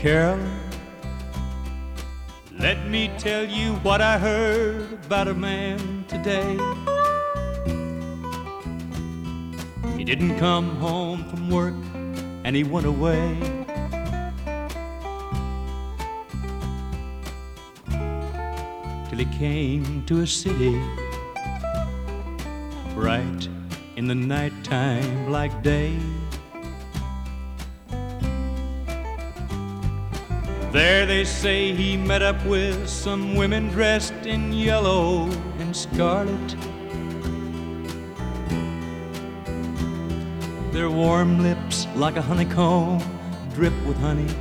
Carolyn, let me tell you what I heard about a man today. He didn't come home from work and he went away. Till he came to a city, bright in the nighttime like day. There they say he met up with some women dressed in yellow and scarlet. Their warm lips like a honeycomb drip with honey.